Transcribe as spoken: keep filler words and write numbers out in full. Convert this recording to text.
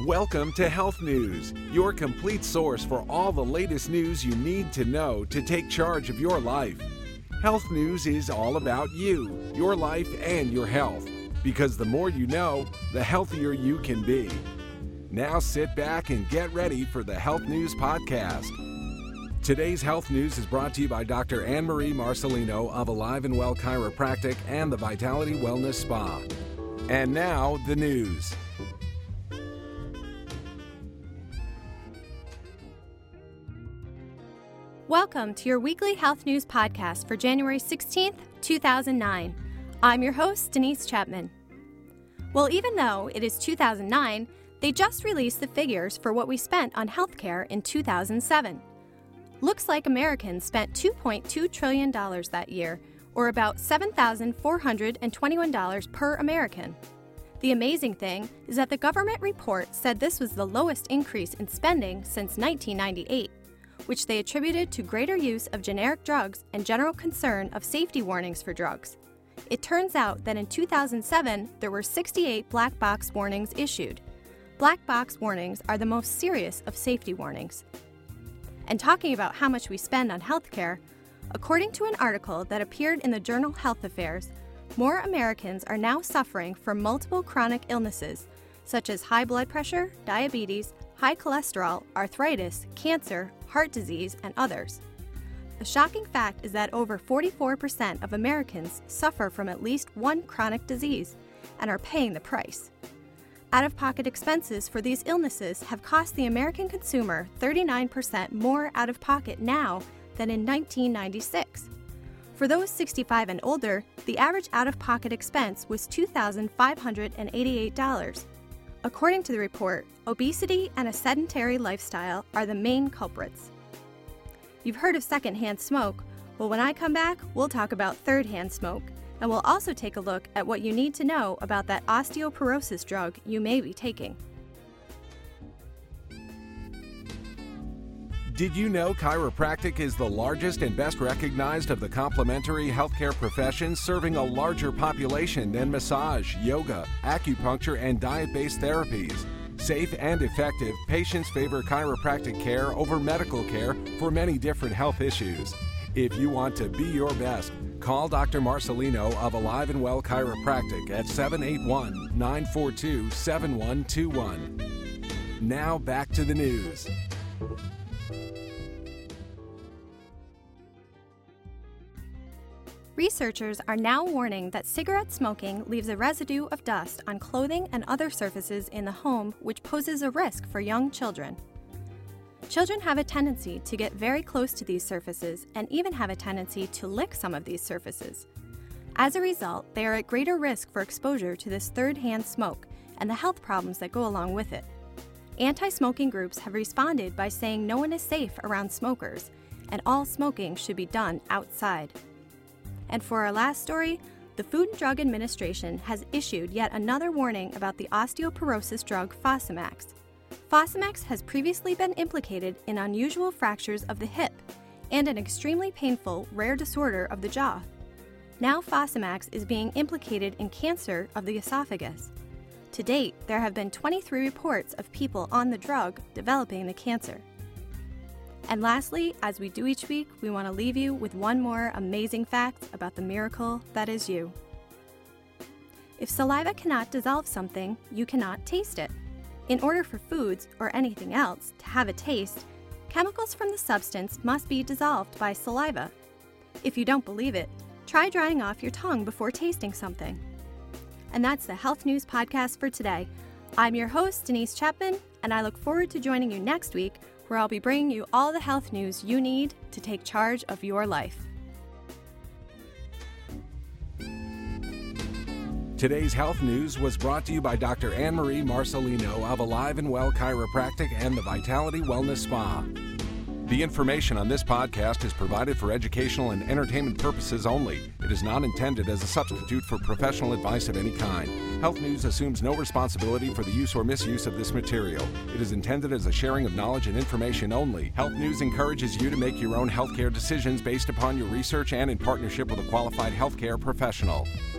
Welcome to Health News, your complete source for all the latest news you need to know to take charge of your life. Health News is all about you, your life, and your health. Because the more you know, the healthier you can be. Now sit back and get ready for the Health News Podcast. Today's Health News is brought to you by Doctor Anne-Marie Marcelino of Alive and Well Chiropractic and the Vitality Wellness Spa. And now, the news. Welcome to your weekly Health News Podcast for January sixteenth, two thousand nine. I'm your host, Denise Chapman. Well, even though it is two thousand nine, they just released the figures for what we spent on healthcare in two thousand seven. Looks like Americans spent two point two trillion dollars that year, or about seven thousand four hundred twenty-one dollars per American. The amazing thing is that the government report said this was the lowest increase in spending since nineteen ninety-eight, which they attributed to greater use of generic drugs and general concern of safety warnings for drugs. It turns out that in two thousand seven, there were sixty-eight black box warnings issued. Black box warnings are the most serious of safety warnings. And talking about how much we spend on healthcare, according to an article that appeared in the journal Health Affairs, more Americans are now suffering from multiple chronic illnesses, such as high blood pressure, diabetes, high cholesterol, arthritis, cancer, heart disease, and others. A shocking fact is that over forty-four percent of Americans suffer from at least one chronic disease and are paying the price. Out-of-pocket expenses for these illnesses have cost the American consumer thirty-nine percent more out-of-pocket now than in nineteen ninety-six. For those sixty-five and older, the average out-of-pocket expense was two thousand five hundred eighty-eight dollars. According to the report, obesity and a sedentary lifestyle are the main culprits. You've heard of secondhand smoke. Well, when I come back, we'll talk about third-hand smoke, and we'll also take a look at what you need to know about that osteoporosis drug you may be taking. Did you know chiropractic is the largest and best recognized of the complementary healthcare professions, serving a larger population than massage, yoga, acupuncture, and diet-based therapies? Safe and effective, patients favor chiropractic care over medical care for many different health issues. If you want to be your best, call Doctor Marcelino of Alive and Well Chiropractic at seven eight one, nine four two, seven one two one. Now back to the news. Researchers are now warning that cigarette smoking leaves a residue of dust on clothing and other surfaces in the home, which poses a risk for young children. Children have a tendency to get very close to these surfaces and even have a tendency to lick some of these surfaces. As a result, they are at greater risk for exposure to this third-hand smoke and the health problems that go along with it. Anti-smoking groups have responded by saying no one is safe around smokers, and all smoking should be done outside. And for our last story, the Food and Drug Administration has issued yet another warning about the osteoporosis drug Fosamax. Fosamax has previously been implicated in unusual fractures of the hip and an extremely painful, rare disorder of the jaw. Now Fosamax is being implicated in cancer of the esophagus. To date, there have been twenty-three reports of people on the drug developing the cancer. And lastly, as we do each week, we want to leave you with one more amazing fact about the miracle that is you. If saliva cannot dissolve something, you cannot taste it. In order for foods, or anything else, to have a taste, chemicals from the substance must be dissolved by saliva. If you don't believe it, try drying off your tongue before tasting something. And that's the Health News Podcast for today. I'm your host, Denise Chapman, and I look forward to joining you next week, where I'll be bringing you all the health news you need to take charge of your life. Today's Health News was brought to you by Doctor Anne-Marie Marcelino of Alive and Well Chiropractic and the Vitality Wellness Spa. The information on this podcast is provided for educational and entertainment purposes only. It is not intended as a substitute for professional advice of any kind. Health News assumes no responsibility for the use or misuse of this material. It is intended as a sharing of knowledge and information only. Health News encourages you to make your own healthcare decisions based upon your research and in partnership with a qualified healthcare professional.